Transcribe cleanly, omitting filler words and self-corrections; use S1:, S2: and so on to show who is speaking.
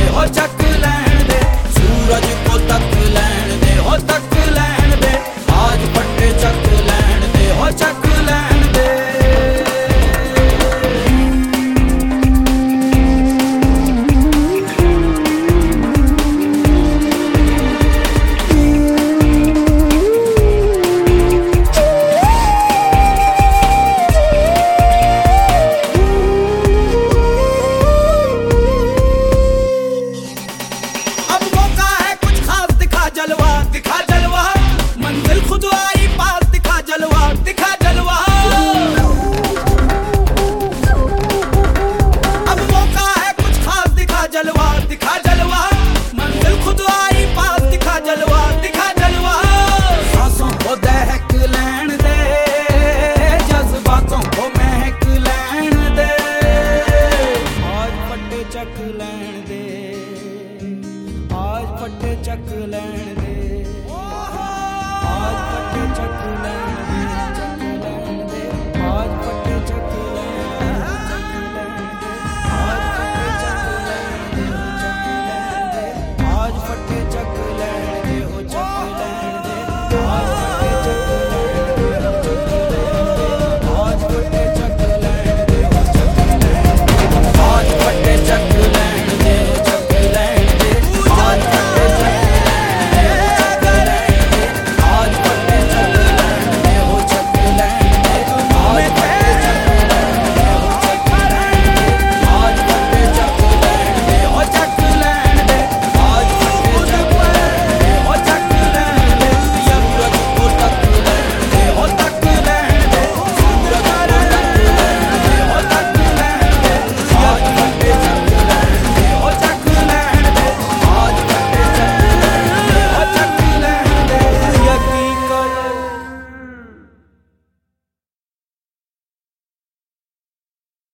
S1: दे हो चक लैण दे, सूरज को तक लैण दे हो तक लैण दे, आज फटे चक लैण दे हो चक लैण दे। दिखा जलवा मंजिल खुद आई पास, दिखा जलवा दिखा जलवा। अब मौका है कुछ खास, दिखा जलवा दिखा जलवा, मंजिल खुद आई पास, दिखा जलवा दिखा जलवा। सांसों को दहक लैण दे, जज्बातों को महक लैण दे, आज फटे चक लैण दे, आज फटे चक लैण दे।